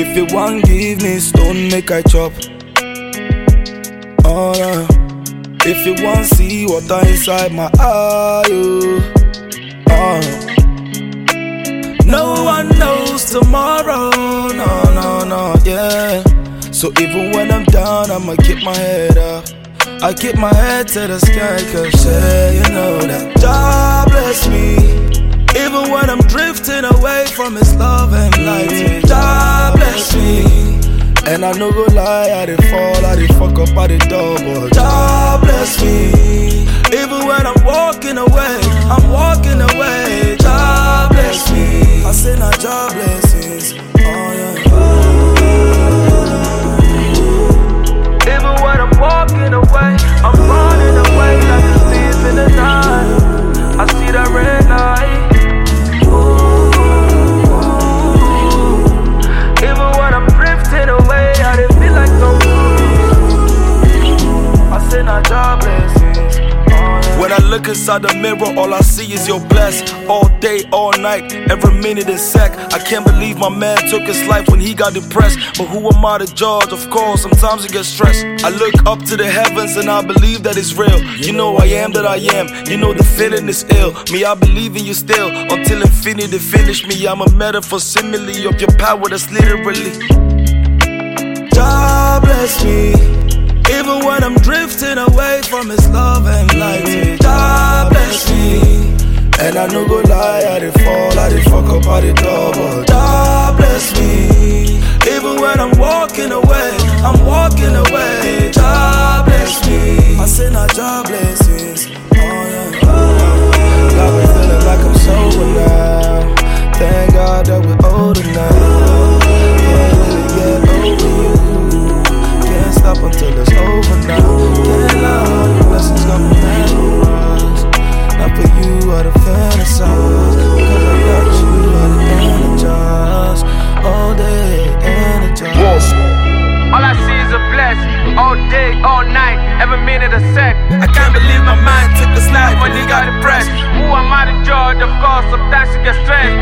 If you want give me stone, make I chop. Oh no. If you want see water inside my eye, oh. No one knows tomorrow, no, yeah. So even when I'm down, I'ma keep my head up. I keep my head to the sky, cause yeah, you know that God bless me. Even when I'm drifting away from His love and light, God bless me. And I no go lie, I did fall, I did fuck up, I did double. God bless me. Even when I'm walking away, God bless me. I say now God blessings, oh yeah. Even when I'm walking away, I'm running away like a thief in the night. I see that red light. Even when I'm drifting away, I didn't feel like no I say now God blessings. When I look inside the mirror, all I see is your bless. All day, all night, every minute and sec. I can't believe my man took his life when he got depressed. But who am I to judge? Of course, sometimes you get stressed. I look up to the heavens and I believe that it's real. You know I am that I am. You know the feeling is ill. Me, I believe in you still. Until infinity finish me, I'm a metaphor simile of your power that's literally. God bless me. Even when I'm drifting away from His love and light, God bless me. And I no go lie, I did fall, I did fuck up, I did double. God bless me. Even when I'm walking away, God bless me. I say now God blessings, oh yeah. Got me feeling like I'm sober now. Thank God that we're older now. Can't really get over you. Can't stop until it's over now. Can't allow all the blessings come memorized. Not for you, I to fantasize. Because I got you, I to energize. All day, energize. All I see is a blessing. All day, all night, every minute a sec. I can't believe my mind took the slide when he got depressed. Who am I to judge? Of course, sometimes you get stressed.